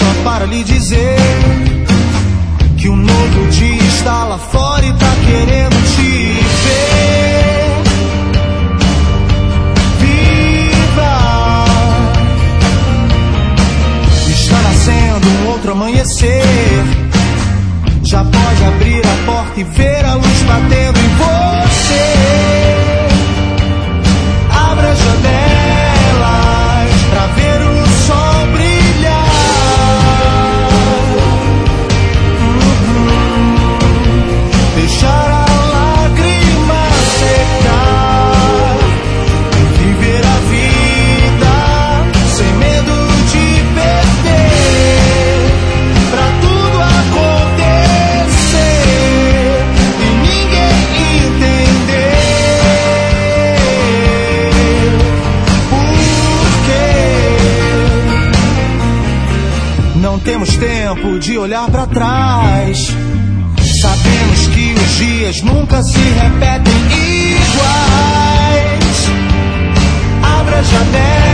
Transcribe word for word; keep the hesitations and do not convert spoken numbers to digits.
só para lhe dizer que um novo dia está lá fora e tá querendo te ver. Viva! Está nascendo um outro amanhecer. Já pode abrir a porta e ver a luz batendo em você. Abra as janelas pra ver o sol brilhar. Deixar a lágrima secar e viver a vida sem medo de perder. Pra tudo acontecer e ninguém entender por quê. Não temos tempo de olhar pra trás. Sabemos que os dias nunca se repetem iguais. Abra a janela.